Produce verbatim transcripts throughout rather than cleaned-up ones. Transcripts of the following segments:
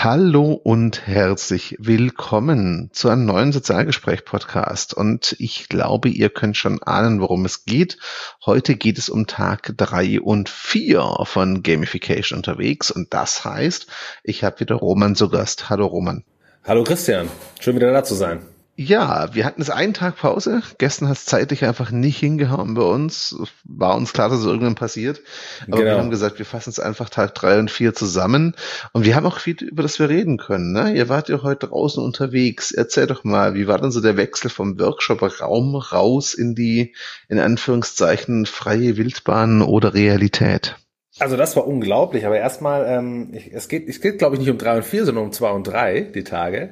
Hallo und herzlich willkommen zu einem neuen Sozialgespräch-Podcast. Und ich glaube, ihr könnt schon ahnen, worum es geht. Heute geht es um Tag drei und vier von Gamification unterwegs. Und das heißt, ich habe wieder Roman zu Gast. Hallo Roman. Hallo Christian, schön wieder da zu sein. Ja, wir hatten jetzt einen Tag Pause. Gestern hat es zeitlich einfach nicht hingehauen bei uns. War uns klar, dass es irgendwann passiert. Aber Genau. wir haben gesagt, wir fassen es einfach Tag drei und vier zusammen. Und wir haben auch viel, über das wir reden können. Ne? Ihr wart ja heute draußen unterwegs. Erzähl doch mal, wie war denn so der Wechsel vom Workshop-Raum raus in die, in Anführungszeichen, freie Wildbahn oder Realität? Also das war unglaublich, aber erstmal, ähm, ich, es geht, es geht glaube ich nicht um drei und vier, sondern um zwei und drei, die Tage.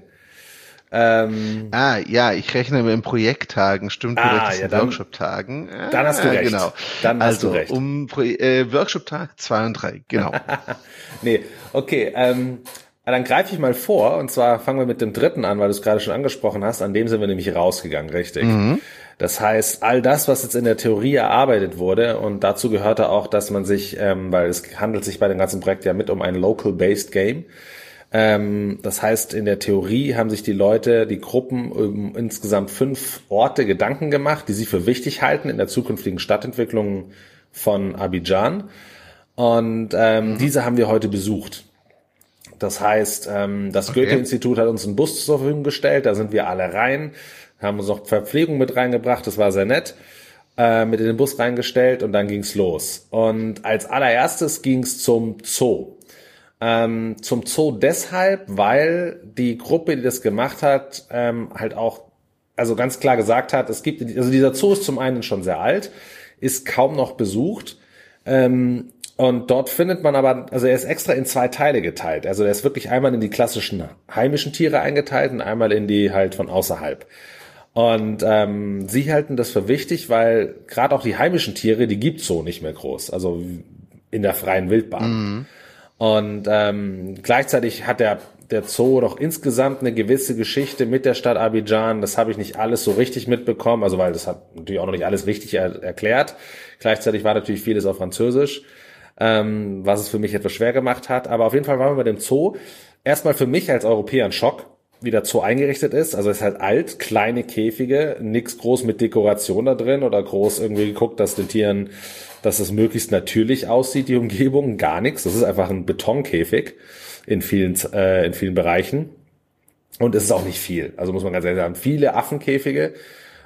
Ähm, ah, ja, ich rechne mit den Projekttagen, stimmt, ah, mit ja, den Workshop-Tagen. Ah, dann hast du recht. Genau. Dann hast also, du recht. um äh, Workshop-Tag zwei und drei, genau. nee, okay, ähm, dann greife ich mal vor, und zwar fangen wir mit dem dritten an, weil du es gerade schon angesprochen hast, an dem sind wir nämlich rausgegangen, richtig. Mhm. Das heißt, all das, was jetzt in der Theorie erarbeitet wurde, und dazu gehörte auch, dass man sich, ähm, weil es handelt sich bei dem ganzen Projekt ja mit um ein Local-Based Game. Ähm, das heißt, in der Theorie haben sich die Leute, die Gruppen, um insgesamt fünf Orte Gedanken gemacht, die sie für wichtig halten in der zukünftigen Stadtentwicklung von Abidjan. Und ähm, mhm. diese haben wir heute besucht. Das heißt, ähm, das okay. Goethe-Institut hat uns einen Bus zur Verfügung gestellt, da sind wir alle rein, haben uns noch Verpflegung mit reingebracht, das war sehr nett, äh, mit in den Bus reingestellt und dann ging's los. Und als allererstes ging's zum Zoo. Ähm, zum Zoo deshalb, weil die Gruppe, die das gemacht hat, ähm, halt auch, also ganz klar gesagt hat, es gibt, also dieser Zoo ist zum einen schon sehr alt, ist kaum noch besucht, ähm, und dort findet man aber, also er ist extra in zwei Teile geteilt. Also er ist wirklich einmal in die klassischen heimischen Tiere eingeteilt und einmal in die halt von außerhalb. Und ähm, sie halten das für wichtig, weil gerade auch die heimischen Tiere, die gibt's so nicht mehr groß, also in der freien Wildbahn. Mhm. Und ähm, gleichzeitig hat der der Zoo doch insgesamt eine gewisse Geschichte mit der Stadt Abidjan. Das habe ich nicht alles so richtig mitbekommen, also weil das hat natürlich auch noch nicht alles richtig er- erklärt. Gleichzeitig war natürlich vieles auf Französisch. Ähm, was es für mich etwas schwer gemacht hat. Aber auf jeden Fall waren wir bei dem Zoo. Erstmal für mich als Europäer ein Schock, wie der Zoo eingerichtet ist. Also es ist halt alt, kleine Käfige, nix groß mit Dekoration da drin oder groß irgendwie geguckt, dass den Tieren, dass es möglichst natürlich aussieht, die Umgebung. Gar nichts. Das ist einfach ein Betonkäfig in vielen, äh, in vielen Bereichen. Und es ist auch nicht viel. Also muss man ganz ehrlich sagen, viele Affenkäfige,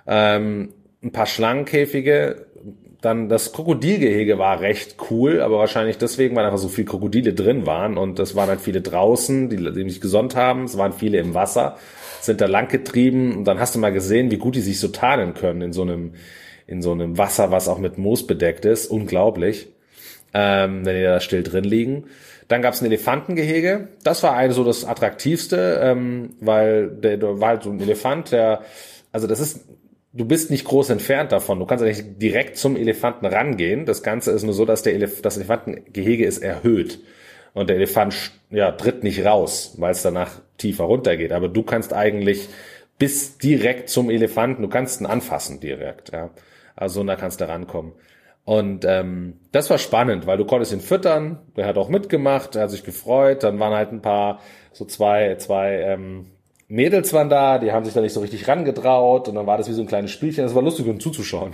ähm, ein paar Schlangenkäfige. Dann das Krokodilgehege war recht cool, aber wahrscheinlich deswegen, weil einfach so viele Krokodile drin waren und es waren halt viele draußen, die, die mich gesonnt haben. Es waren viele im Wasser, sind da lang getrieben und dann hast du mal gesehen, wie gut die sich so tarnen können in so einem in so einem Wasser, was auch mit Moos bedeckt ist. Unglaublich, ähm, wenn die da still drin liegen. Dann gab's ein Elefantengehege. Das war eigentlich so das Attraktivste, ähm, weil der, der war halt so ein Elefant, der, also das ist Du bist nicht groß entfernt davon. Du kannst ja nicht direkt zum Elefanten rangehen. Das Ganze ist nur so, dass der Elef- das Elefantengehege ist erhöht. Und der Elefant ja, tritt nicht raus, weil es danach tiefer runtergeht. Aber du kannst eigentlich bis direkt zum Elefanten, du kannst ihn anfassen direkt. Ja. Also da kannst du rankommen. Und ähm, das war spannend, weil du konntest ihn füttern. Der hat auch mitgemacht, er hat sich gefreut. Dann waren halt ein paar, so zwei, zwei, ähm, Mädels waren da, die haben sich da nicht so richtig rangetraut und dann war das wie so ein kleines Spielchen, das war lustig, um zuzuschauen.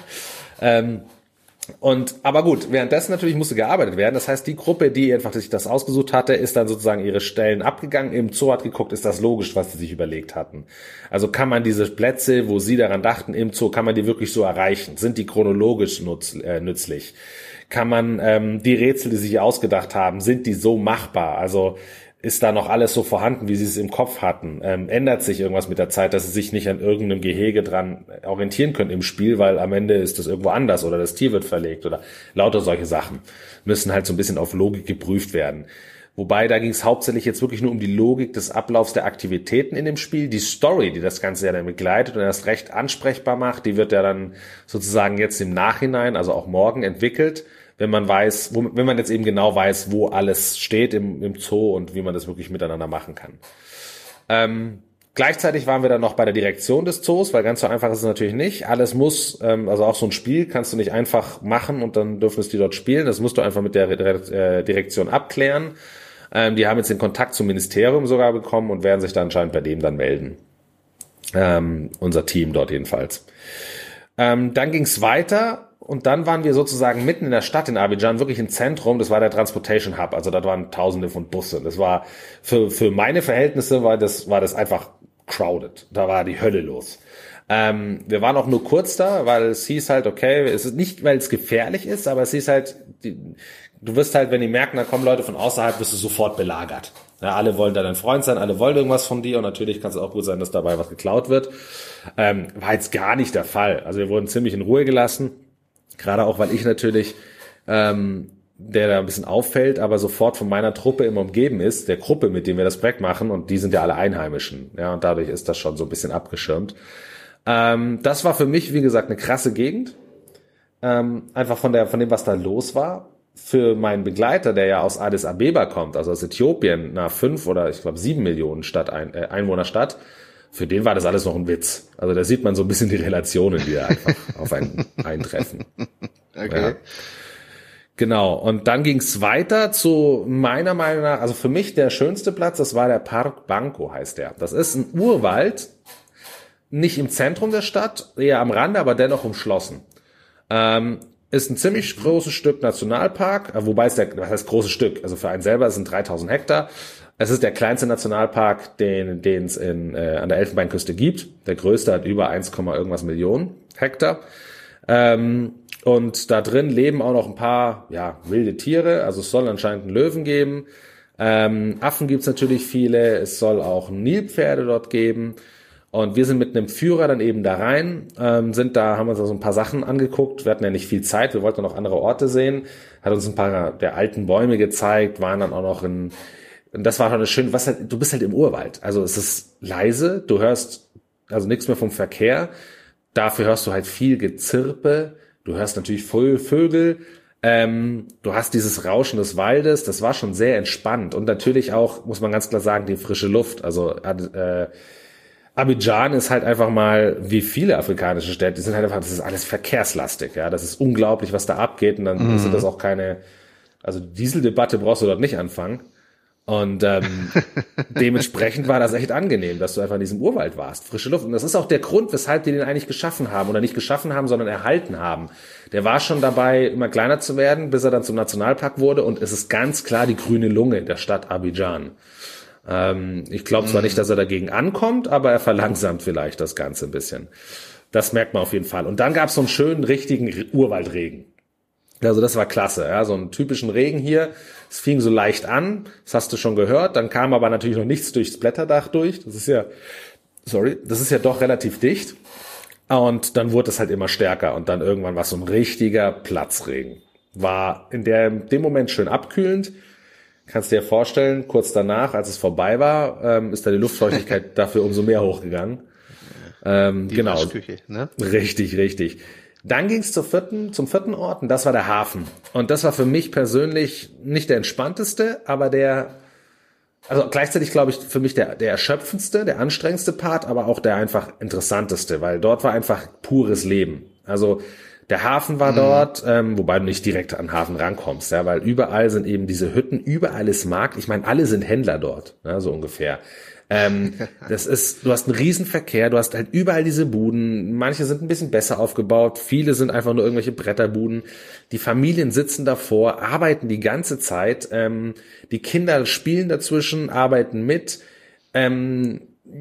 ähm, und aber gut, währenddessen natürlich musste gearbeitet werden, das heißt, die Gruppe, die einfach sich das ausgesucht hatte, ist dann sozusagen ihre Stellen abgegangen, im Zoo hat geguckt, ist das logisch, was sie sich überlegt hatten. Also kann man diese Plätze, wo sie daran dachten, im Zoo, kann man die wirklich so erreichen? Sind die chronologisch nutz, äh, nützlich? Kann man ähm, die Rätsel, die sie sich ausgedacht haben, sind die so machbar? Also ist da noch alles so vorhanden, wie sie es im Kopf hatten? Ähm, ändert sich irgendwas mit der Zeit, dass sie sich nicht an irgendeinem Gehege dran orientieren können im Spiel, weil am Ende ist das irgendwo anders oder das Tier wird verlegt oder lauter solche Sachen müssen halt so ein bisschen auf Logik geprüft werden. Wobei, da ging es hauptsächlich jetzt wirklich nur um die Logik des Ablaufs der Aktivitäten in dem Spiel. Die Story, die das Ganze ja dann begleitet und erst recht ansprechbar macht, die wird ja dann sozusagen jetzt im Nachhinein, also auch morgen entwickelt, wenn man weiß, wo, wenn man jetzt eben genau weiß, wo alles steht im, im Zoo und wie man das wirklich miteinander machen kann. Ähm, gleichzeitig waren wir dann noch bei der Direktion des Zoos, weil ganz so einfach ist es natürlich nicht. Alles muss, ähm, also auch so ein Spiel kannst du nicht einfach machen und dann dürfen es die dort spielen. Das musst du einfach mit der äh, Direktion abklären. Ähm, die haben jetzt den Kontakt zum Ministerium sogar bekommen und werden sich dann anscheinend bei dem dann melden. Ähm, unser Team dort jedenfalls. Ähm, dann ging's weiter und dann waren wir sozusagen mitten in der Stadt in Abidjan, wirklich im Zentrum. Das war der Transportation Hub, also da waren Tausende von Bussen. Das war für für meine Verhältnisse war das war das einfach crowded. Da war die Hölle los. Ähm, wir waren auch nur kurz da, weil es hieß halt, okay, es ist nicht, weil es gefährlich ist, aber es hieß halt, die, du wirst halt, wenn die merken, da kommen Leute von außerhalb, wirst du sofort belagert. Ja, alle wollen da dein Freund sein, alle wollen irgendwas von dir und natürlich kann es auch gut sein, dass dabei was geklaut wird. Ähm, war jetzt gar nicht der Fall. Also wir wurden ziemlich in Ruhe gelassen, gerade auch, weil ich natürlich, ähm, der da ein bisschen auffällt, aber sofort von meiner Truppe immer umgeben ist, der Gruppe, mit dem wir das Projekt machen und die sind ja alle Einheimischen. Ja, und dadurch ist das schon so ein bisschen abgeschirmt. Ähm, das war für mich, wie gesagt, eine krasse Gegend. Ähm, einfach von der, von dem, was da los war. Für meinen Begleiter, der ja aus Addis Abeba kommt, also aus Äthiopien, einer fünf oder ich glaube sieben Millionen Stadt, ein, äh, Einwohnerstadt, für den war das alles noch ein Witz. Also da sieht man so ein bisschen die Relationen, die da einfach auf einen eintreffen. Okay. Ja. Genau. Und dann ging's weiter zu meiner Meinung nach, also für mich der schönste Platz, das war der Park Banco, heißt der. Das ist ein Urwald, nicht im Zentrum der Stadt, eher am Rande, aber dennoch umschlossen. Ähm, ist ein ziemlich großes Stück Nationalpark, wobei es der, was heißt großes Stück, also für einen selber sind dreitausend Hektar. Es ist der kleinste Nationalpark, den den es in äh, an der Elfenbeinküste gibt. Der größte hat über eins, irgendwas Millionen Hektar. Ähm, und da drin leben auch noch ein paar ja wilde Tiere, also es soll anscheinend einen Löwen geben. Ähm, Affen gibt's natürlich viele, es soll auch Nilpferde dort geben. Und wir sind mit einem Führer dann eben da rein, ähm, sind da, haben uns da so ein paar Sachen angeguckt. Wir hatten ja nicht viel Zeit, wir wollten noch andere Orte sehen. Hat uns ein paar der alten Bäume gezeigt, waren dann auch noch in, und das war schon eine schöne, was halt, du bist halt im Urwald. Also es ist leise, du hörst also nichts mehr vom Verkehr. Dafür hörst du halt viel Gezirpe. Du hörst natürlich voll Vögel. Ähm, du hast dieses Rauschen des Waldes. Das war schon sehr entspannt. Und natürlich auch, muss man ganz klar sagen, die frische Luft. Also, äh, Abidjan ist halt einfach mal, wie viele afrikanische Städte, die sind halt einfach, das ist alles verkehrslastig, ja, das ist unglaublich, was da abgeht und dann mhm. ist das auch keine, also Dieseldebatte brauchst du dort nicht anfangen und ähm, dementsprechend war das echt angenehm, dass du einfach in diesem Urwald warst, frische Luft und das ist auch der Grund, weshalb die den eigentlich geschaffen haben oder nicht geschaffen haben, sondern erhalten haben. Der war schon dabei, immer kleiner zu werden, bis er dann zum Nationalpark wurde und es ist ganz klar die grüne Lunge der Stadt Abidjan. Ähm, ich glaube zwar nicht, dass er dagegen ankommt, aber er verlangsamt vielleicht das Ganze ein bisschen. Das merkt man auf jeden Fall. Und dann gab es so einen schönen, richtigen Urwaldregen. Also das war klasse, ja, so einen typischen Regen hier. Es fing so leicht an, das hast du schon gehört. Dann kam aber natürlich noch nichts durchs Blätterdach durch. Das ist ja, sorry, das ist ja doch relativ dicht. Und dann wurde es halt immer stärker. Und dann irgendwann war es so ein richtiger Platzregen. War in der, in dem Moment schön abkühlend. Kannst dir vorstellen, kurz danach, als es vorbei war, ähm, ist da die Luftfeuchtigkeit dafür umso mehr hochgegangen. Ähm, die genau. Waschküche, ne? Richtig, richtig. Dann ging es zur vierten, zum vierten Ort und das war der Hafen. Und das war für mich persönlich nicht der entspannteste, aber der, also gleichzeitig glaube ich für mich der, der erschöpfendste, der anstrengendste Part, aber auch der einfach interessanteste, weil dort war einfach pures Leben. Also der Hafen war mhm. dort, ähm, wobei du nicht direkt an den Hafen rankommst, ja, weil überall sind eben diese Hütten, überall ist Markt. Ich meine, alle sind Händler dort, ja, so ungefähr. Ähm, das ist, du hast einen Riesenverkehr, du hast halt überall diese Buden. Manche sind ein bisschen besser aufgebaut, viele sind einfach nur irgendwelche Bretterbuden. Die Familien sitzen davor, arbeiten die ganze Zeit. Ähm, die Kinder spielen dazwischen, arbeiten mit. Ähm,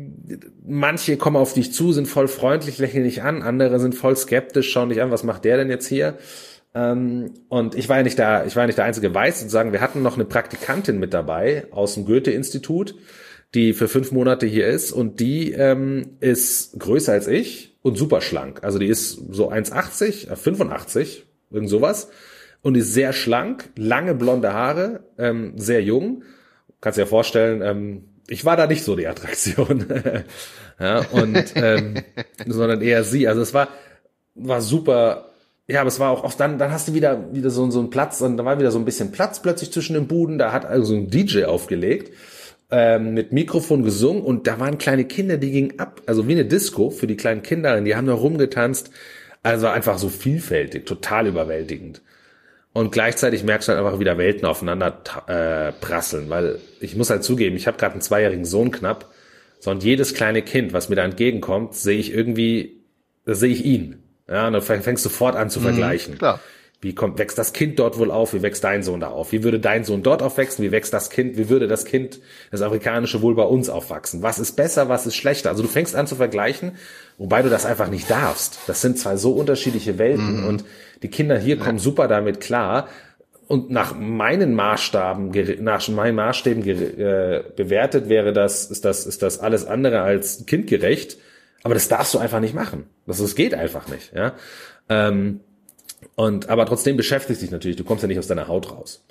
Manche kommen auf dich zu, sind voll freundlich, lächeln dich an, andere sind voll skeptisch, schauen dich an, was macht der denn jetzt hier? Ähm, und ich war ja nicht der, ich war ja nicht der einzige Weiß, sozusagen, wir hatten noch eine Praktikantin mit dabei aus dem Goethe-Institut, die für fünf Monate hier ist und die ähm, ist größer als ich und super schlank. Also die ist so eins achtzig, fünfundachtzig, irgend sowas und ist sehr schlank, lange blonde Haare, ähm, sehr jung. Kannst dir ja vorstellen, ähm, ich war da nicht so die Attraktion, ja, und ähm, sondern eher sie. Also es war war super. Ja, aber es war auch oft dann dann hast du wieder wieder so so einen Platz und da war wieder so ein bisschen Platz plötzlich zwischen den Buden. Da hat also ein D J aufgelegt, ähm, mit Mikrofon gesungen und da waren kleine Kinder, die gingen ab, also wie eine Disco für die kleinen Kinder. Die haben da rumgetanzt. Also einfach so vielfältig, total überwältigend. Und gleichzeitig merkst du halt einfach, wie da Welten aufeinander äh, prasseln, weil ich muss halt zugeben, ich habe gerade einen zweijährigen Sohn knapp, so, und jedes kleine Kind, was mir da entgegenkommt, sehe ich irgendwie, da sehe ich ihn. Ja, und dann fängst du sofort an zu mhm, vergleichen. Klar. Wie kommt, wächst das Kind dort wohl auf? Wie wächst dein Sohn da auf? Wie würde dein Sohn dort aufwachsen? Wie wächst das Kind? Wie würde das Kind, das Afrikanische, wohl bei uns aufwachsen? Was ist besser? Was ist schlechter? Also du fängst an zu vergleichen, wobei du das einfach nicht darfst. Das sind zwei so unterschiedliche Welten mhm. und die Kinder hier kommen ja. super damit klar. Und nach meinen Maßstaben, nach meinen Maßstäben äh, bewertet wäre das, ist das, ist das alles andere als kindgerecht. Aber das darfst du einfach nicht machen. Das, das geht einfach nicht, ja. Ähm, Und, aber trotzdem beschäftigt dich natürlich, du kommst ja nicht aus deiner Haut raus.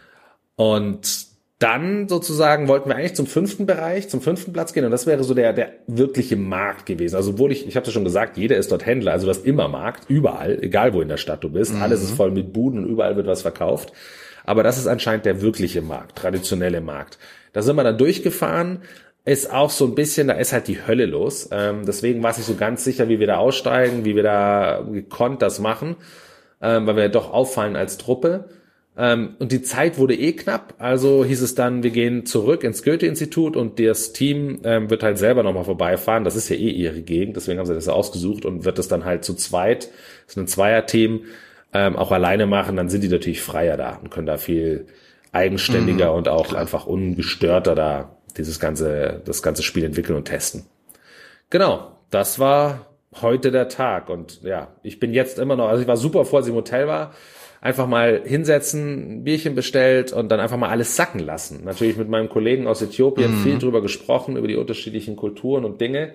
Und dann sozusagen wollten wir eigentlich zum fünften Bereich, zum fünften Platz gehen, und das wäre so der, der wirkliche Markt gewesen. Also, obwohl ich, ich habe es ja schon gesagt, jeder ist dort Händler, also du hast immer Markt, überall, egal wo in der Stadt du bist, mhm. alles ist voll mit Buden und überall wird was verkauft. Aber das ist anscheinend der wirkliche Markt, traditionelle Markt. Da sind wir dann durchgefahren, ist auch so ein bisschen, da ist halt die Hölle los. Ähm, deswegen war es nicht so ganz sicher, wie wir da aussteigen, wie wir da gekonnt das machen. Ähm, weil wir ja doch auffallen als Truppe. Ähm, und die Zeit wurde eh knapp, also hieß es dann, wir gehen zurück ins Goethe-Institut und das Team ähm, wird halt selber nochmal vorbeifahren. Das ist ja eh ihre Gegend, deswegen haben sie das ja ausgesucht und wird das dann halt zu zweit, das ist ein Zweier-Team, ähm, auch alleine machen. Dann sind die natürlich freier da und können da viel eigenständiger mhm, und auch klar. einfach ungestörter da dieses ganze, das ganze Spiel entwickeln und testen. Genau, das war heute der Tag, und ja, ich bin jetzt immer noch, also ich war super froh, als ich im Hotel war, einfach mal hinsetzen, ein Bierchen bestellt und dann einfach mal alles sacken lassen. Natürlich mit meinem Kollegen aus Äthiopien mhm. viel drüber gesprochen, über die unterschiedlichen Kulturen und Dinge.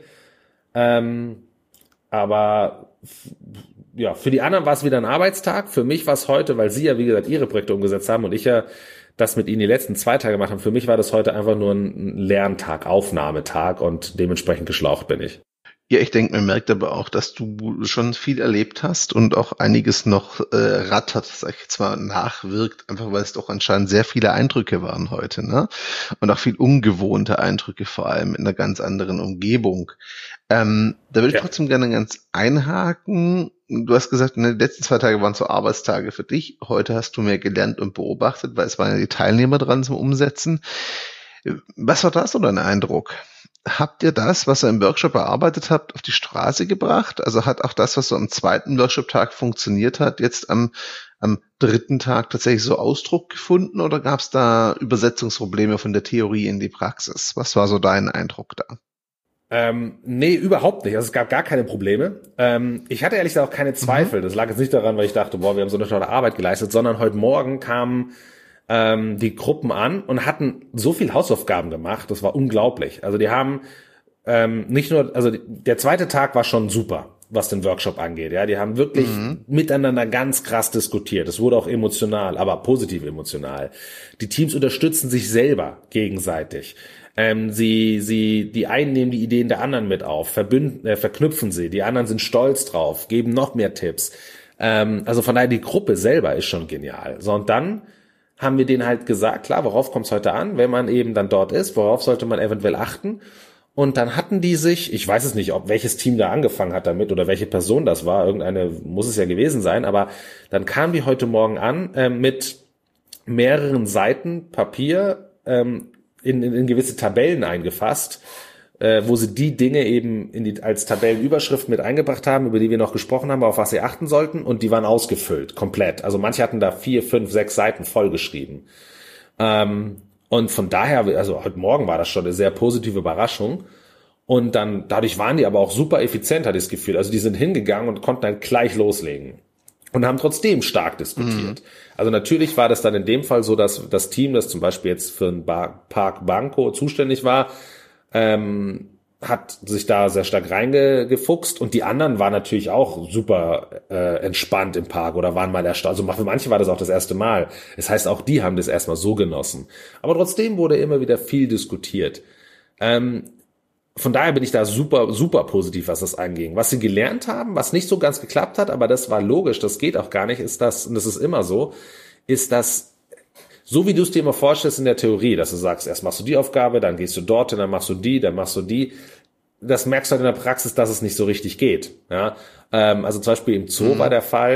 Ähm, aber ja, für die anderen war es wieder ein Arbeitstag. Für mich war es heute, weil sie ja, wie gesagt, ihre Projekte umgesetzt haben und ich ja das mit ihnen die letzten zwei Tage gemacht habe. Für mich war das heute einfach nur ein Lerntag, Aufnahmetag, und dementsprechend geschlaucht bin ich. Ja, ich denke, man merkt aber auch, dass du schon viel erlebt hast und auch einiges noch äh, rattert, sag ich jetzt mal, nachwirkt, einfach weil es doch anscheinend sehr viele Eindrücke waren heute, ne? Und auch viel ungewohnte Eindrücke, vor allem in einer ganz anderen Umgebung. Ähm, da würde ich ja. trotzdem gerne ganz einhaken. Du hast gesagt, ne, die letzten zwei Tage waren so Arbeitstage für dich. Heute hast du mehr gelernt und beobachtet, weil es waren ja die Teilnehmer dran zum Umsetzen. Was war da so dein Eindruck? Habt ihr das, was ihr im Workshop erarbeitet habt, auf die Straße gebracht? Also hat auch das, was so am zweiten Workshop-Tag funktioniert hat, jetzt am, am dritten Tag tatsächlich so Ausdruck gefunden, oder gab es da Übersetzungsprobleme von der Theorie in die Praxis? Was war so dein Eindruck da? Ähm, nee, überhaupt nicht. Also es gab gar keine Probleme. Ähm, ich hatte ehrlich gesagt auch keine Zweifel. Mhm. Das lag jetzt nicht daran, weil ich dachte, boah, wir haben so eine tolle Arbeit geleistet, sondern heute Morgen kamen ähm, die Gruppen an und hatten so viel Hausaufgaben gemacht. Das war unglaublich. Also die haben ähm, nicht nur, also der zweite Tag war schon super, was den Workshop angeht. Ja, die haben wirklich mhm. miteinander ganz krass diskutiert. Es wurde auch emotional, aber positiv emotional. Die Teams unterstützen sich selber gegenseitig. Ähm, sie, sie, die einen nehmen die Ideen der anderen mit auf, verbünden, äh, verknüpfen sie. Die anderen sind stolz drauf, geben noch mehr Tipps. Ähm, also von daher, die Gruppe selber ist schon genial. So, und dann haben wir denen halt gesagt, klar, worauf kommt es heute an, wenn man eben dann dort ist, worauf sollte man eventuell achten? Und dann hatten die sich, ich weiß es nicht, ob welches Team da angefangen hat damit oder welche Person das war, irgendeine muss es ja gewesen sein, aber dann kamen die heute Morgen an äh, mit mehreren Seiten Papier, ähm, in, in, in gewisse Tabellen eingefasst, äh, wo sie die Dinge eben in die, als Tabellenüberschrift mit eingebracht haben, über die wir noch gesprochen haben, auf was sie achten sollten, und die waren ausgefüllt, komplett. Also manche hatten da vier, fünf, sechs Seiten vollgeschrieben. Ähm, und von daher, also heute Morgen war das schon eine sehr positive Überraschung. Und dann, dadurch waren die aber auch super effizient, hatte ich das Gefühl. Also die sind hingegangen und konnten dann gleich loslegen. Und haben trotzdem stark diskutiert. Mhm. Also natürlich war das dann in dem Fall so, dass das Team, das zum Beispiel jetzt für den Bar- Park Banco zuständig war, ähm, hat sich da sehr stark reingefuchst, und die anderen waren natürlich auch super äh, entspannt im Park oder waren mal erstaunt. Also für manche war das auch das erste Mal. Das heißt, auch die haben das erstmal so genossen. Aber trotzdem wurde immer wieder viel diskutiert. Ähm, Von daher bin ich da super, super positiv, was das anging. Was sie gelernt haben, was nicht so ganz geklappt hat, aber das war logisch, das geht auch gar nicht, ist das, und das ist immer so, ist das, so wie du es dir immer vorstellst in der Theorie, dass du sagst, erst machst du die Aufgabe, dann gehst du dorthin, dann machst du die, dann machst du die. Das merkst du halt in der Praxis, dass es nicht so richtig geht. Ja, ähm, also zum Beispiel im Zoo mhm. war der Fall,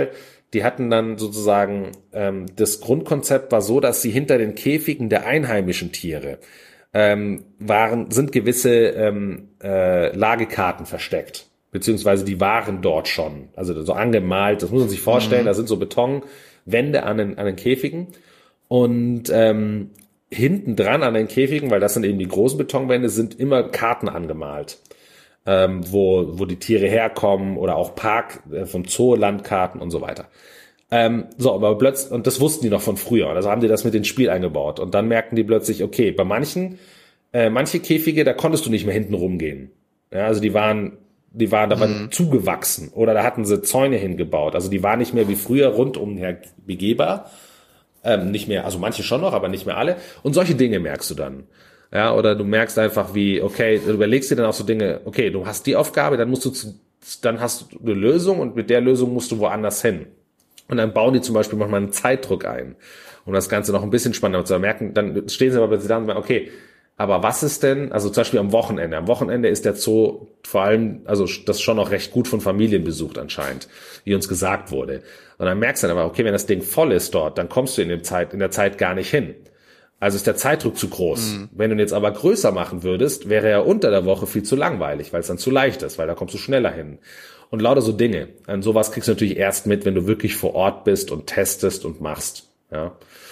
die hatten dann sozusagen, ähm, das Grundkonzept war so, dass sie hinter den Käfigen der einheimischen Tiere ähm, waren, sind gewisse ähm, äh, Lagekarten versteckt, beziehungsweise die waren dort schon, also so angemalt, das muss man sich vorstellen, mhm. da sind so Betonwände an den, an den Käfigen und ähm, hinten dran an den Käfigen, weil das sind eben die großen Betonwände, sind immer Karten angemalt. Ähm, wo, wo die Tiere herkommen oder auch Park äh, vom Zoo, Landkarten und so weiter. Ähm, so, aber plötzlich, und das wussten die noch von früher, also haben die das mit ins Spiel eingebaut und dann merkten die plötzlich, okay, bei manchen, äh, manche Käfige, da konntest du nicht mehr hinten rumgehen. Ja, also die waren, die waren, da waren mhm. zugewachsen oder da hatten sie Zäune hingebaut, also die waren nicht mehr wie früher rundum her begehbar, ähm, nicht mehr, also manche schon noch, aber nicht mehr alle und solche Dinge merkst du dann. Ja, oder du merkst einfach wie, okay, du überlegst dir dann auch so Dinge, okay, du hast die Aufgabe, dann musst du, zu, dann hast du eine Lösung und mit der Lösung musst du woanders hin. Und dann bauen die zum Beispiel manchmal einen Zeitdruck ein, um das Ganze noch ein bisschen spannender zu merken. Dann stehen sie aber plötzlich da und sagen, okay, aber was ist denn, also zum Beispiel am Wochenende, am Wochenende ist der Zoo vor allem, also das schon noch recht gut von Familien besucht anscheinend, wie uns gesagt wurde. Und dann merkst du dann aber, okay, wenn das Ding voll ist dort, dann kommst du in, dem Zeit, in der Zeit gar nicht hin. Also ist der Zeitdruck zu groß. Mhm. Wenn du ihn jetzt aber größer machen würdest, wäre er unter der Woche viel zu langweilig, weil es dann zu leicht ist, weil da kommst du schneller hin. Und lauter so Dinge. Und sowas kriegst du natürlich erst mit, wenn du wirklich vor Ort bist und testest und machst. Ja.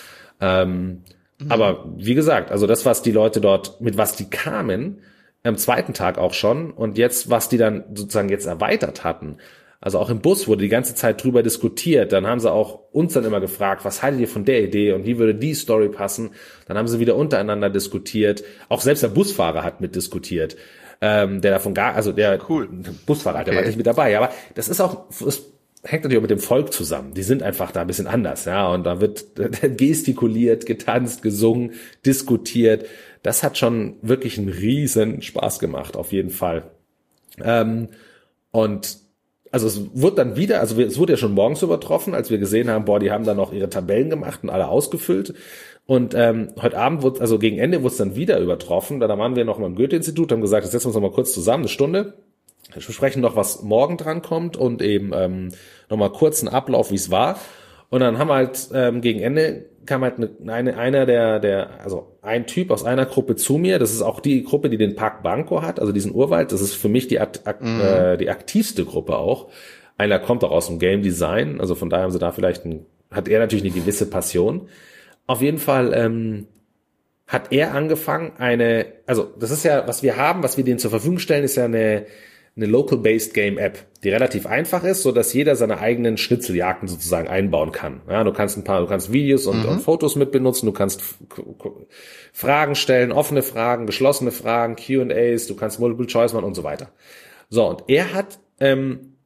Ähm, mhm. Aber wie gesagt, also das, was die Leute dort, mit was die kamen, am zweiten Tag auch schon und jetzt, was die dann sozusagen jetzt erweitert hatten, also auch im Bus wurde die ganze Zeit drüber diskutiert. Dann haben sie auch uns dann immer gefragt, was haltet ihr von der Idee und wie würde die Story passen? Dann haben sie wieder untereinander diskutiert. Auch selbst der Busfahrer hat mitdiskutiert. Ähm, der davon gar, also der cool. Busfahrer, okay. der war nicht mit dabei. Aber das ist auch, das hängt natürlich auch mit dem Volk zusammen. Die sind einfach da ein bisschen anders, ja. Und da wird gestikuliert, getanzt, gesungen, diskutiert. Das hat schon wirklich einen riesen Spaß gemacht, auf jeden Fall. Ähm, und Also es wurde dann wieder, also es wurde ja schon morgens übertroffen, als wir gesehen haben, boah, die haben dann noch ihre Tabellen gemacht und alle ausgefüllt. Und ähm, heute Abend wurde, also gegen Ende wurde es dann wieder übertroffen. Da waren wir noch mal im Goethe-Institut, haben gesagt, jetzt setzen wir uns noch mal kurz zusammen, eine Stunde. Wir besprechen noch, was morgen dran kommt und eben ähm, noch mal kurz einen Ablauf, wie es war. Und dann haben wir halt ähm, gegen Ende kam halt eine, eine einer der der also ein Typ aus einer Gruppe zu mir. Das ist auch die Gruppe, die den Park Banco hat, also diesen Urwald. Das ist für mich die ak- mhm. äh, die aktivste Gruppe auch. Einer kommt auch aus dem Game Design, also von daher haben sie da vielleicht ein, hat er natürlich eine gewisse Passion. Auf jeden Fall ähm, hat er angefangen eine, also das ist ja, was wir haben, was wir denen zur Verfügung stellen, ist ja eine eine Local-Based Game-App, die relativ einfach ist, so dass jeder seine eigenen Schnitzeljagden sozusagen einbauen kann. Ja, du kannst ein paar, du kannst Videos und, mhm. und Fotos mit benutzen, du kannst f- k- Fragen stellen, offene Fragen, geschlossene Fragen, Q and A's, du kannst Multiple Choice machen und so weiter. So, und er hat ähm,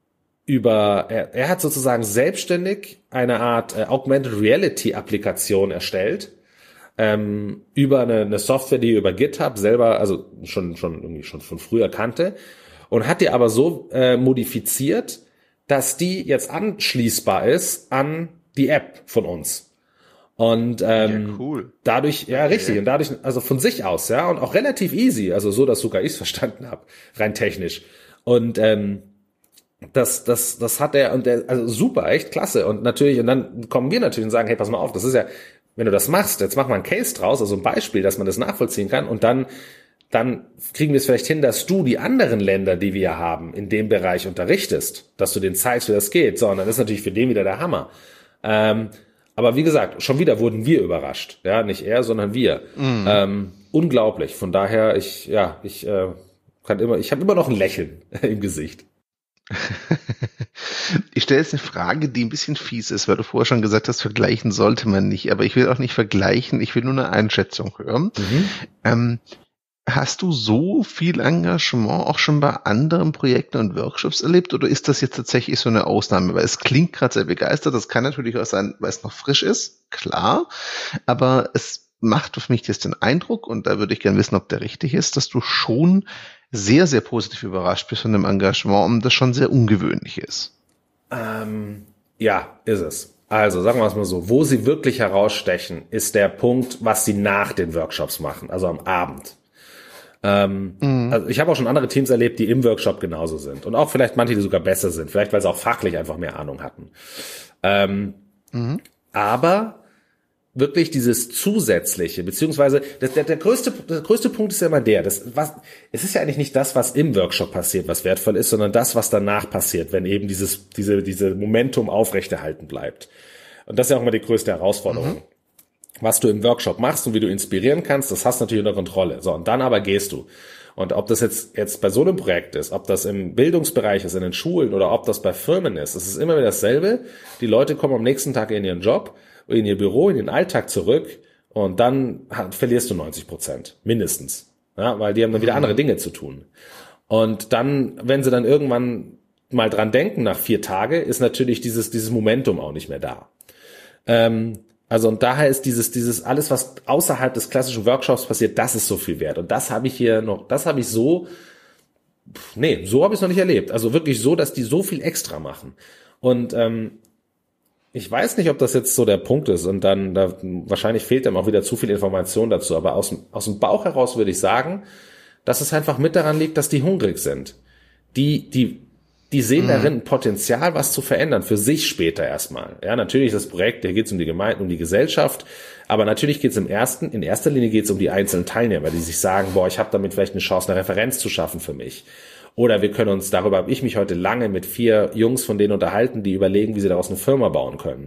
über, er, er hat sozusagen selbstständig eine Art äh, Augmented Reality Applikation erstellt, ähm, über eine, eine Software, die er über GitHub selber, also schon, schon irgendwie schon von früher kannte, und hat die aber so äh, modifiziert, dass die jetzt anschließbar ist an die App von uns. Und ähm, ja, cool. dadurch, ja richtig, okay. und dadurch, also von sich aus, ja, und auch relativ easy, also so, dass sogar ich es verstanden habe, rein technisch. Und ähm, das, das, das hat er, und der, also super, echt klasse. Und natürlich, und dann kommen wir natürlich und sagen, hey, pass mal auf, das ist ja, wenn du das machst, jetzt mach mal ein Case draus, also ein Beispiel, dass man das nachvollziehen kann, und dann dann kriegen wir es vielleicht hin, dass du die anderen Länder, die wir haben, in dem Bereich unterrichtest, dass du denen zeigst, wie das geht. So, und dann ist natürlich für den wieder der Hammer. Ähm, aber wie gesagt, schon wieder wurden wir überrascht. Ja, nicht er, sondern wir. Mhm. Ähm, unglaublich. Von daher, ich, ja, ich äh, kann immer, ich habe immer noch ein Lächeln im Gesicht. Ich stelle jetzt eine Frage, die ein bisschen fies ist, weil du vorher schon gesagt hast, vergleichen sollte man nicht. Aber ich will auch nicht vergleichen, ich will nur eine Einschätzung hören. Mhm. Ähm, Hast du so viel Engagement auch schon bei anderen Projekten und Workshops erlebt, oder ist das jetzt tatsächlich so eine Ausnahme? Weil es klingt gerade sehr begeistert, das kann natürlich auch sein, weil es noch frisch ist, klar, aber es macht auf mich jetzt den Eindruck, und da würde ich gerne wissen, ob der richtig ist, dass du schon sehr, sehr positiv überrascht bist von dem Engagement und das schon sehr ungewöhnlich ist. Ähm, ja, ist es. Also sagen wir es mal so, wo sie wirklich herausstechen, ist der Punkt, was sie nach den Workshops machen, also am Abend. Ähm, mhm. Also ich habe auch schon andere Teams erlebt, die im Workshop genauso sind. Und auch vielleicht manche, die sogar besser sind. Vielleicht, weil sie auch fachlich einfach mehr Ahnung hatten. Ähm, mhm. Aber wirklich dieses Zusätzliche, beziehungsweise das, der, der größte der größte Punkt ist ja immer der, das, was, es ist ja eigentlich nicht das, was im Workshop passiert, was wertvoll ist, sondern das, was danach passiert, wenn eben dieses diese diese Momentum aufrechterhalten bleibt. Und das ist ja auch immer die größte Herausforderung. Mhm. Was du im Workshop machst und wie du inspirieren kannst, das hast du natürlich unter Kontrolle. So, und dann aber gehst du. Und ob das jetzt jetzt bei so einem Projekt ist, ob das im Bildungsbereich ist, in den Schulen oder ob das bei Firmen ist, es ist immer wieder dasselbe. Die Leute kommen am nächsten Tag in ihren Job, in ihr Büro, in den Alltag zurück und dann verlierst du neunzig Prozent, mindestens. Ja, weil die haben dann wieder andere Dinge zu tun. Und dann, wenn sie dann irgendwann mal dran denken nach vier Tagen, ist natürlich dieses dieses Momentum auch nicht mehr da. Ähm, Also und daher ist dieses dieses alles, was außerhalb des klassischen Workshops passiert, das ist so viel wert. Und das habe ich hier noch, das habe ich so, nee, so habe ich es noch nicht erlebt. Also wirklich so, dass die so viel extra machen. Und ähm, ich weiß nicht, ob das jetzt so der Punkt ist. Und dann, da wahrscheinlich fehlt einem auch wieder zu viel Information dazu. Aber aus, aus dem Bauch heraus würde ich sagen, dass es einfach mit daran liegt, dass die hungrig sind. Die, die Die sehen darin ein Potenzial, was zu verändern, für sich später erstmal. Ja, natürlich ist das Projekt, hier geht es um die Gemeinde, um die Gesellschaft, aber natürlich geht es im ersten, in erster Linie geht es um die einzelnen Teilnehmer, die sich sagen, boah, ich habe damit vielleicht eine Chance, eine Referenz zu schaffen für mich. Oder wir können uns, darüber habe ich mich heute lange mit vier Jungs von denen unterhalten, die überlegen, wie sie daraus eine Firma bauen können.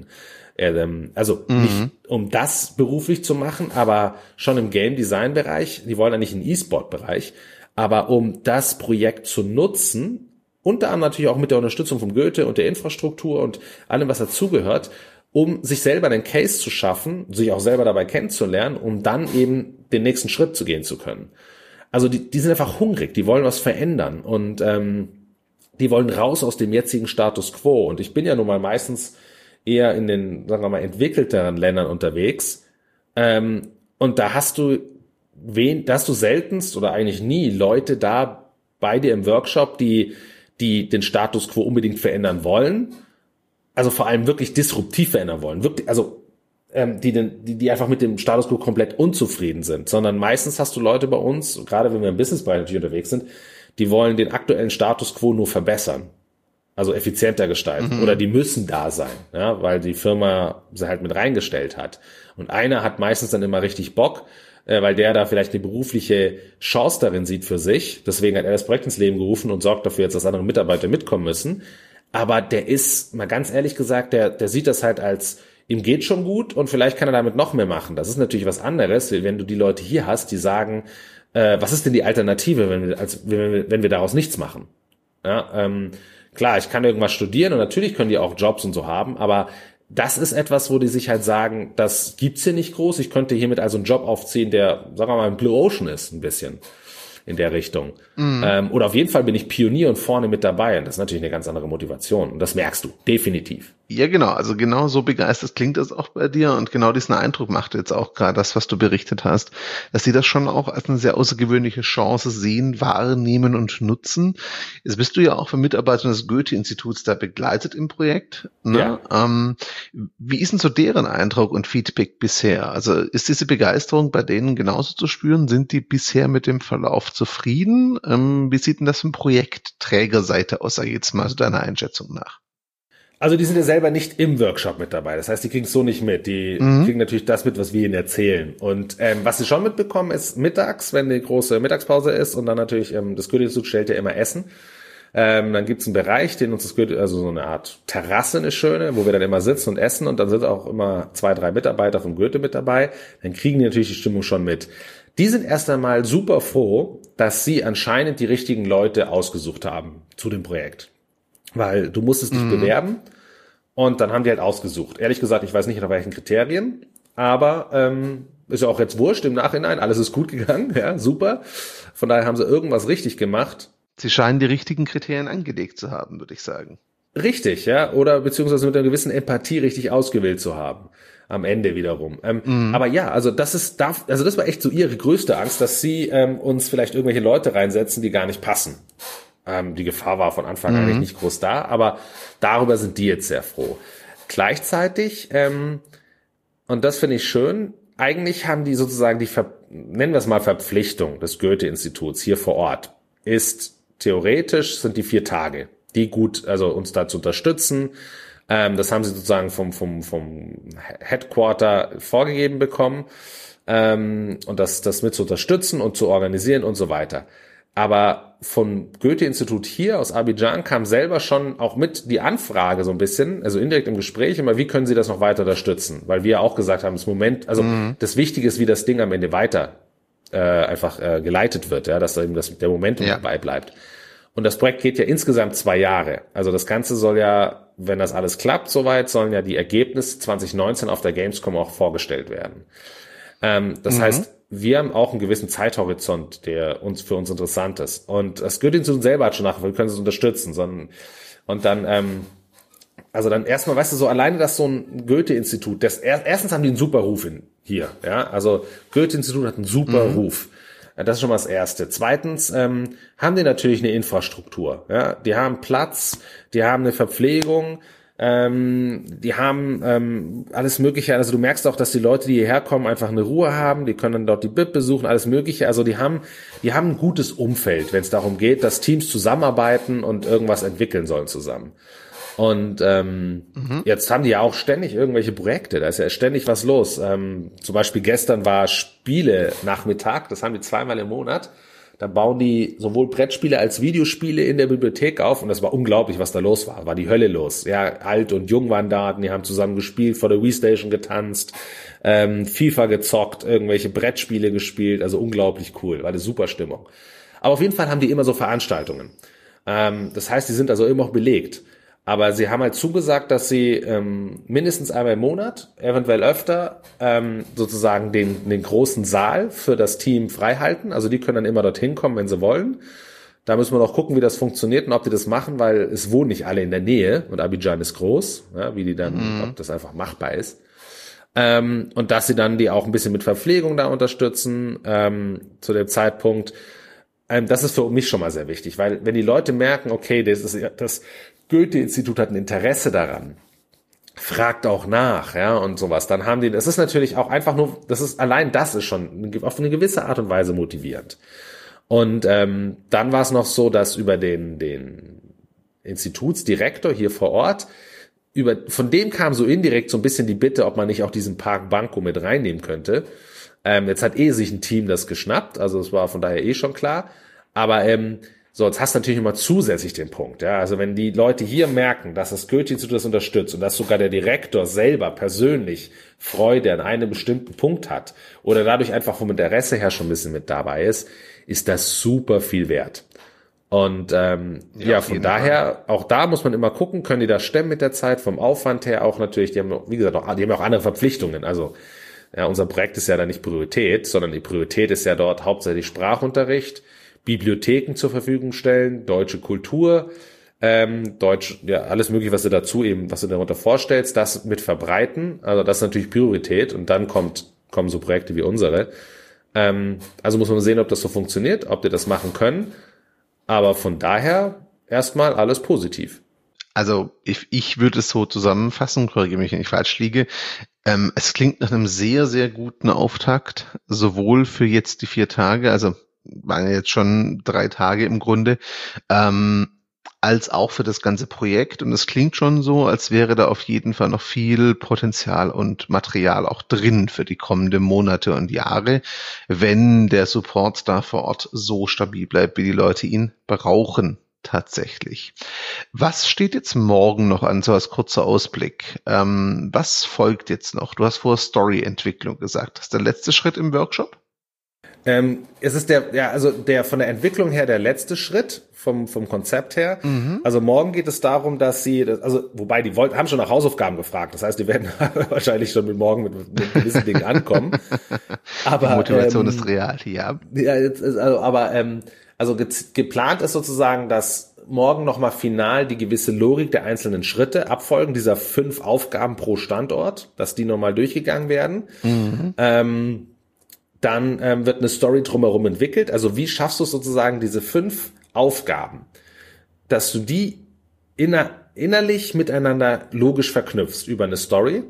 Also mhm. nicht um das beruflich zu machen, aber schon im Game-Design-Bereich, die wollen eigentlich einen E-Sport-Bereich, aber um das Projekt zu nutzen, unter anderem natürlich auch mit der Unterstützung vom Goethe und der Infrastruktur und allem, was dazugehört, um sich selber einen Case zu schaffen, sich auch selber dabei kennenzulernen, um dann eben den nächsten Schritt zu gehen zu können. Also die, die sind einfach hungrig, die wollen was verändern und ähm, die wollen raus aus dem jetzigen Status quo. Und ich bin ja nun mal meistens eher in den, sagen wir mal, entwickelteren Ländern unterwegs. Ähm, und da hast du wen, da hast du seltenst oder eigentlich nie Leute da bei dir im Workshop, die die den Status quo unbedingt verändern wollen, also vor allem wirklich disruptiv verändern wollen, wirklich, also ähm, die, den, die die einfach mit dem Status quo komplett unzufrieden sind, sondern meistens hast du Leute bei uns, gerade wenn wir im Businessbereich natürlich unterwegs sind, die wollen den aktuellen Status quo nur verbessern, also effizienter gestalten, mhm. oder die müssen da sein, ja, weil die Firma sie halt mit reingestellt hat. Und einer hat meistens dann immer richtig Bock, weil der da vielleicht eine berufliche Chance darin sieht für sich. Deswegen hat er das Projekt ins Leben gerufen und sorgt dafür jetzt, dass andere Mitarbeiter mitkommen müssen. Aber der ist, mal ganz ehrlich gesagt, der, der sieht das halt als, ihm geht schon gut und vielleicht kann er damit noch mehr machen. Das ist natürlich was anderes, wenn du die Leute hier hast, die sagen, äh, was ist denn die Alternative, wenn wir, als, wenn wir, wenn wir daraus nichts machen? Ja, ähm, klar, ich kann irgendwas studieren und natürlich können die auch Jobs und so haben, aber das ist etwas, wo die sich halt sagen, das gibt's hier nicht groß. Ich könnte hiermit also einen Job aufziehen, der, sagen wir mal, ein Blue Ocean ist, ein bisschen in der Richtung. Mhm. Ähm, oder auf jeden Fall bin ich Pionier und vorne mit dabei. Und das ist natürlich eine ganz andere Motivation. Und das merkst du, definitiv. Ja, genau. Also genau so begeistert klingt das auch bei dir. Und genau diesen Eindruck macht jetzt auch gerade das, was du berichtet hast, dass sie das schon auch als eine sehr außergewöhnliche Chance sehen, wahrnehmen und nutzen. Jetzt bist du ja auch für Mitarbeiter des Goethe-Instituts da begleitet im Projekt. Ne? Ja. Ähm, wie ist denn so deren Eindruck und Feedback bisher? Also ist diese Begeisterung bei denen genauso zu spüren? Sind die bisher mit dem Verlauf zufrieden? Ähm, wie sieht denn das von Projektträgerseite aus, sag ich jetzt mal, so deiner Einschätzung nach? Also die sind ja selber nicht im Workshop mit dabei. Das heißt, die kriegen es so nicht mit. Die mhm. kriegen natürlich das mit, was wir ihnen erzählen. Und ähm, was sie schon mitbekommen, ist mittags, wenn die große Mittagspause ist und dann natürlich, ähm, das Goethe-Institut stellt ja immer Essen. Ähm, dann gibt's einen Bereich, den uns das Goethe, also so eine Art Terrasse, eine schöne, wo wir dann immer sitzen und essen. Und dann sind auch immer zwei, drei Mitarbeiter vom Goethe mit dabei. Dann kriegen die natürlich die Stimmung schon mit. Die sind erst einmal super froh, dass sie anscheinend die richtigen Leute ausgesucht haben zu dem Projekt. Weil du musstest dich mhm. bewerben und dann haben die halt ausgesucht. Ehrlich gesagt, ich weiß nicht nach welchen Kriterien, aber ähm, ist ja auch jetzt wurscht im Nachhinein. Alles ist gut gegangen, ja, super. Von daher haben sie irgendwas richtig gemacht. Sie scheinen die richtigen Kriterien angelegt zu haben, würde ich sagen. Richtig, ja, oder beziehungsweise mit einer gewissen Empathie richtig ausgewählt zu haben. Am Ende wiederum. Ähm, mhm. Aber ja, also das ist, also das war echt so ihre größte Angst, dass sie ähm, uns vielleicht irgendwelche Leute reinsetzen, die gar nicht passen. Ähm, die Gefahr war von Anfang an mhm. eigentlich nicht groß da, aber darüber sind die jetzt sehr froh. Gleichzeitig, ähm, und das finde ich schön, eigentlich haben die sozusagen die, Ver- nennen wir es mal Verpflichtung des Goethe-Instituts hier vor Ort, ist theoretisch sind die vier Tage, die gut, also uns da zu unterstützen. Ähm, das haben sie sozusagen vom, vom, vom Headquarter vorgegeben bekommen, ähm, und das, das mit zu unterstützen und zu organisieren und so weiter. Aber vom Goethe-Institut hier aus Abidjan kam selber schon auch mit die Anfrage so ein bisschen, also indirekt im Gespräch immer, wie können Sie das noch weiter unterstützen? Weil wir auch gesagt haben, das Moment, also mhm. das Wichtige ist, wie das Ding am Ende weiter äh, einfach äh, geleitet wird, ja, dass da eben das, der Momentum ja. dabei bleibt. Und das Projekt geht ja insgesamt zwei Jahre. Also das Ganze soll ja, wenn das alles klappt soweit, sollen ja die Ergebnisse zwanzig neunzehn auf der Gamescom auch vorgestellt werden. Ähm, das mhm. heißt, wir haben auch einen gewissen Zeithorizont, der uns für uns interessant ist. Und das Goethe-Institut selber hat schon nachgefragt, wir können es unterstützen. Sondern, und dann, ähm, also dann erstmal, weißt du, so alleine, dass so ein Goethe-Institut, das erstens haben die einen super Ruf in, hier, ja. Also Goethe-Institut hat einen super mhm. Ruf. Das ist schon mal das Erste. Zweitens ähm, haben die natürlich eine Infrastruktur. Ja, die haben Platz, die haben eine Verpflegung. Ähm, die haben ähm, alles Mögliche, also du merkst auch, dass die Leute, die hierher kommen, einfach eine Ruhe haben, die können dann dort die B I P besuchen, alles Mögliche, also die haben die haben ein gutes Umfeld, wenn es darum geht, dass Teams zusammenarbeiten und irgendwas entwickeln sollen zusammen. Und ähm, mhm. jetzt haben die ja auch ständig irgendwelche Projekte, da ist ja ständig was los. Ähm, zum Beispiel gestern war Spiele-Nachmittag, das haben die zweimal im Monat. Da bauen die sowohl Brettspiele als Videospiele in der Bibliothek auf und das war unglaublich, was da los war. War die Hölle los. Ja, alt und jung waren da, die haben zusammen gespielt, vor der Wii Station getanzt, ähm, FIFA gezockt, irgendwelche Brettspiele gespielt, also unglaublich cool, war eine super Stimmung. Aber auf jeden Fall haben die immer so Veranstaltungen. Ähm, das heißt, die sind also immer noch belegt. Aber sie haben halt zugesagt, dass sie ähm, mindestens einmal im Monat, eventuell öfter, ähm, sozusagen den, den großen Saal für das Team frei halten. Also die können dann immer dorthin kommen, wenn sie wollen. Da müssen wir noch gucken, wie das funktioniert und ob die das machen, weil es wohnen nicht alle in der Nähe und Abidjan ist groß, ja, wie die dann, mhm. ob das einfach machbar ist. Ähm, und dass sie dann die auch ein bisschen mit Verpflegung da unterstützen ähm, zu dem Zeitpunkt. Ähm, das ist für mich schon mal sehr wichtig, weil wenn die Leute merken, okay, das ist das Goethe-Institut hat ein Interesse daran, fragt auch nach, ja, und sowas, dann haben die, das ist natürlich auch einfach nur, das ist, allein das ist schon auf eine gewisse Art und Weise motivierend. Und ähm, dann war es noch so, dass über den, den Institutsdirektor hier vor Ort, über, von dem kam so indirekt so ein bisschen die Bitte, ob man nicht auch diesen Park Banco mit reinnehmen könnte. Ähm, jetzt hat eh sich ein Team das geschnappt, also es war von daher eh schon klar, aber ähm, so, jetzt hast du natürlich immer zusätzlich den Punkt, ja, also wenn die Leute hier merken, dass das Goethe-Institut das unterstützt und dass sogar der Direktor selber persönlich Freude an einem bestimmten Punkt hat oder dadurch einfach vom Interesse her schon ein bisschen mit dabei ist, ist das super viel wert. Und ähm, ja, ja von daher, Fall. Auch da muss man immer gucken, können die das stemmen mit der Zeit, vom Aufwand her auch natürlich, die haben, wie gesagt, auch, die haben auch andere Verpflichtungen, also ja, unser Projekt ist ja da nicht Priorität, sondern die Priorität ist ja dort hauptsächlich Sprachunterricht, Bibliotheken zur Verfügung stellen, deutsche Kultur, ähm, Deutsch, ja, alles mögliche, was du dazu eben, was du darunter vorstellst, das mit verbreiten. Also das ist natürlich Priorität und dann kommt, kommen so Projekte wie unsere. Ähm, also muss man sehen, ob das so funktioniert, ob die das machen können. Aber von daher erstmal alles positiv. Also ich, ich würde es so zusammenfassen, korrigiere mich, wenn ich falsch liege. Ähm, es klingt nach einem sehr, sehr guten Auftakt, sowohl für jetzt die vier Tage, also waren ja jetzt schon drei Tage im Grunde, ähm, als auch für das ganze Projekt. Und es klingt schon so, als wäre da auf jeden Fall noch viel Potenzial und Material auch drin für die kommenden Monate und Jahre, wenn der Support da vor Ort so stabil bleibt, wie die Leute ihn brauchen. Tatsächlich. Was steht jetzt morgen noch an, so als kurzer Ausblick? Ähm, was folgt jetzt noch? Du hast vorher Story-Entwicklung gesagt. Das ist der letzte Schritt im Workshop? Ähm, es ist der, ja, also der von der Entwicklung her der letzte Schritt vom vom Konzept her. Mhm. Also morgen geht es darum, dass sie, also wobei die wollten, haben schon nach Hausaufgaben gefragt. Das heißt, die werden wahrscheinlich schon mit morgen mit, mit gewissen Dingen ankommen. Aber die Motivation ähm, ist real, ja. Ja, jetzt ist also, aber ähm, also ge- geplant ist sozusagen, dass morgen nochmal final die gewisse Logik der einzelnen Schritte abfolgen, dieser fünf Aufgaben pro Standort, dass die nochmal durchgegangen werden. Mhm. Ähm, Dann ähm, wird eine Story drumherum entwickelt. Also wie schaffst du es sozusagen, diese fünf Aufgaben, dass du die inner, innerlich miteinander logisch verknüpfst über eine Story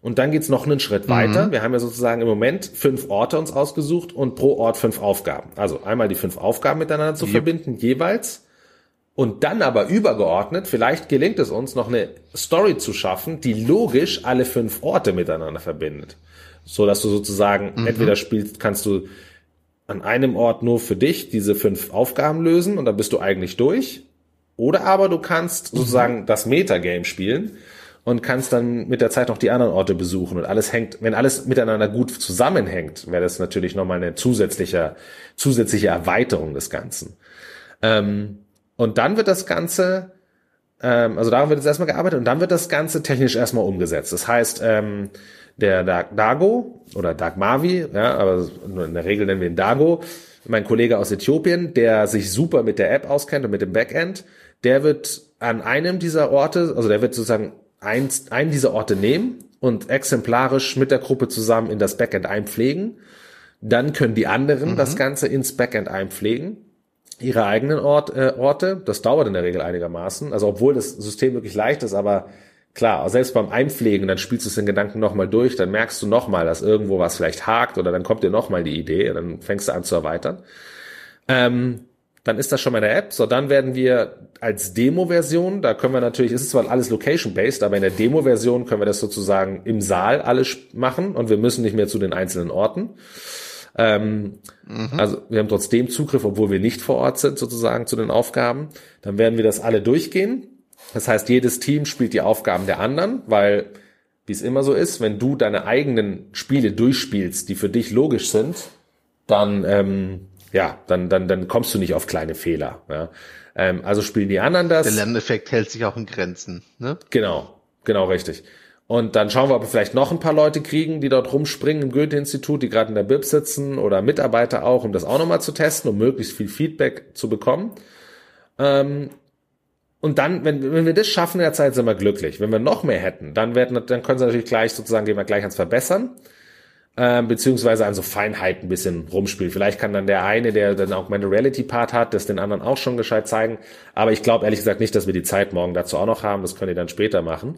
Und dann geht's noch einen Schritt weiter. Mhm. Wir haben ja sozusagen im Moment fünf Orte uns ausgesucht und pro Ort fünf Aufgaben. Also einmal die fünf Aufgaben miteinander zu Yep. verbinden, jeweils. Und dann aber übergeordnet, vielleicht gelingt es uns, noch eine Story zu schaffen, die logisch alle fünf Orte miteinander verbindet. So dass du sozusagen Mhm. entweder spielst, kannst du an einem Ort nur für dich diese fünf Aufgaben lösen und dann bist du eigentlich durch. Oder aber du kannst sozusagen das Metagame spielen und kannst dann mit der Zeit noch die anderen Orte besuchen und alles hängt, wenn alles miteinander gut zusammenhängt, wäre das natürlich nochmal eine zusätzliche, zusätzliche Erweiterung des Ganzen. Ähm, und dann wird das Ganze, ähm, also daran wird jetzt erstmal gearbeitet und dann wird das Ganze technisch erstmal umgesetzt. Das heißt, ähm, der Dago oder Dagmavi, ja, aber in der Regel nennen wir ihn Dago, mein Kollege aus Äthiopien, der sich super mit der App auskennt und mit dem Backend, der wird an einem dieser Orte, also der wird sozusagen eins, einen dieser Orte nehmen und exemplarisch mit der Gruppe zusammen in das Backend einpflegen. Dann können die anderen mhm. das Ganze ins Backend einpflegen, ihre eigenen Ort, äh, Orte. Das dauert in der Regel einigermaßen. Also obwohl das System wirklich leicht ist, aber klar, selbst beim Einpflegen, dann spielst du es in Gedanken nochmal durch, dann merkst du nochmal, dass irgendwo was vielleicht hakt oder dann kommt dir nochmal die Idee, dann fängst du an zu erweitern. Ähm, Dann ist das schon mal in der App. So, dann werden wir als Demo-Version, da können wir natürlich, es ist zwar alles Location-based, aber in der Demo-Version können wir das sozusagen im Saal alles machen und wir müssen nicht mehr zu den einzelnen Orten. Ähm, mhm. Also wir haben trotzdem Zugriff, obwohl wir nicht vor Ort sind, sozusagen zu den Aufgaben. Dann werden wir das alle durchgehen. Das heißt, jedes Team spielt die Aufgaben der anderen, weil, wie es immer so ist, wenn du deine eigenen Spiele durchspielst, die für dich logisch sind, dann ähm, ja, dann, dann, dann kommst du nicht auf kleine Fehler. Ja. Ähm, also spielen die anderen das. Der Lerneffekt hält sich auch in Grenzen, ne? Genau, genau richtig. Und dann schauen wir, ob wir vielleicht noch ein paar Leute kriegen, die dort rumspringen im Goethe-Institut, die gerade in der B I B sitzen oder Mitarbeiter auch, um das auch nochmal zu testen, um möglichst viel Feedback zu bekommen. Ähm, und dann, wenn, wenn wir das schaffen in der Zeit, sind wir glücklich. Wenn wir noch mehr hätten, dann werden, dann können sie natürlich gleich sozusagen, gehen wir gleich ans Verbessern. Ähm, beziehungsweise an so Feinheiten ein bisschen rumspielen. Vielleicht kann dann der eine, der dann auch meine Reality-Part hat, das den anderen auch schon gescheit zeigen. Aber ich glaube ehrlich gesagt nicht, dass wir die Zeit morgen dazu auch noch haben. Das könnt ihr dann später machen.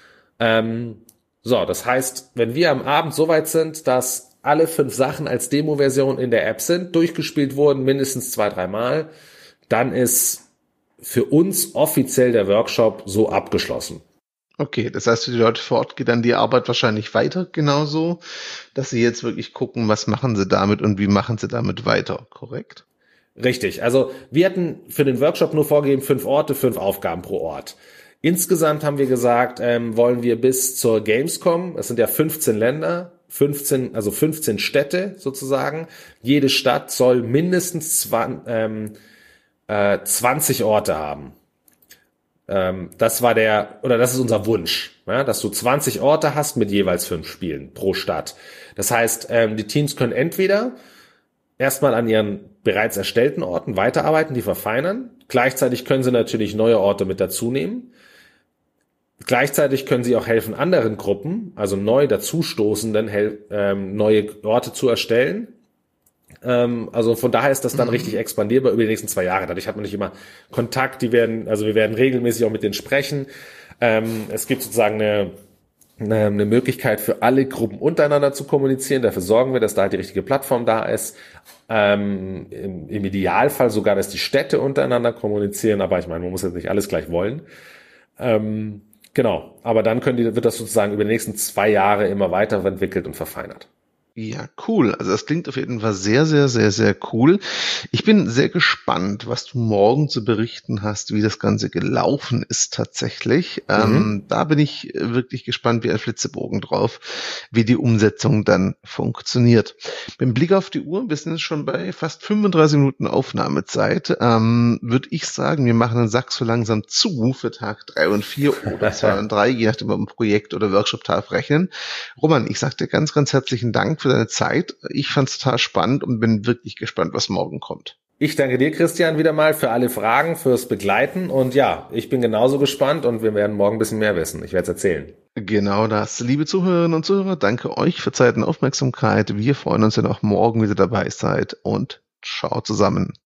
Ähm, so, das heißt, wenn wir am Abend so weit sind, dass alle fünf Sachen als Demo-Version in der App sind, durchgespielt wurden, mindestens zwei, drei Mal, dann ist für uns offiziell der Workshop so abgeschlossen. Okay, das heißt, für die Leute vor Ort geht dann die Arbeit wahrscheinlich weiter genauso, dass sie jetzt wirklich gucken, was machen sie damit und wie machen sie damit weiter, korrekt? Richtig, also wir hatten für den Workshop nur vorgegeben, fünf Orte, fünf Aufgaben pro Ort. Insgesamt haben wir gesagt, ähm, wollen wir bis zur Gamescom, es sind ja fünfzehn Länder, fünfzehn, also fünfzehn Städte sozusagen, jede Stadt soll mindestens zwanzig, ähm, äh, zwanzig Orte haben. Ähm, das war der, oder das ist unser Wunsch, ja, dass du zwanzig Orte hast mit jeweils fünf Spielen pro Stadt. Das heißt, ähm, die Teams können entweder erstmal an ihren bereits erstellten Orten weiterarbeiten, die verfeinern. Gleichzeitig können sie natürlich neue Orte mit dazu nehmen. Gleichzeitig können sie auch helfen, anderen Gruppen, also neu dazustoßenden, hel- ähm, neue Orte zu erstellen. Ähm, also von daher ist das dann mhm. richtig expandierbar über die nächsten zwei Jahre. Dadurch hat man nicht immer Kontakt. Die werden, also wir werden regelmäßig auch mit denen sprechen. Ähm, es gibt sozusagen eine, eine, eine Möglichkeit für alle Gruppen untereinander zu kommunizieren. Dafür sorgen wir, dass da halt die richtige Plattform da ist. Ähm, im, im Idealfall sogar, dass die Städte untereinander kommunizieren. Aber ich meine, man muss jetzt nicht alles gleich wollen. Ähm, genau. Aber dann können die, wird das sozusagen über die nächsten zwei Jahre immer weiterentwickelt und verfeinert. Ja, cool. Also das klingt auf jeden Fall sehr, sehr, sehr, sehr cool. Ich bin sehr gespannt, was du morgen zu berichten hast, wie das Ganze gelaufen ist tatsächlich. Mhm. Ähm, da bin ich wirklich gespannt wie ein Flitzebogen drauf, wie die Umsetzung dann funktioniert. Mit Blick auf die Uhr, wir sind jetzt schon bei fast fünfunddreißig Minuten Aufnahmezeit, ähm, würde ich sagen, wir machen den Sack so langsam zu für Tag drei und vier oder zwei und drei, je nachdem, ob wir ein Projekt oder Workshop-Tag rechnen. Roman, ich sage dir ganz, ganz herzlichen Dank für deine Zeit. Ich fand es total spannend und bin wirklich gespannt, was morgen kommt. Ich danke dir, Christian, wieder mal für alle Fragen, fürs Begleiten. Und ja, ich bin genauso gespannt und wir werden morgen ein bisschen mehr wissen. Ich werde es erzählen. Genau das. Liebe Zuhörerinnen und Zuhörer, danke euch für Zeit und Aufmerksamkeit. Wir freuen uns, wenn ihr auch morgen wieder dabei seid und ciao zusammen.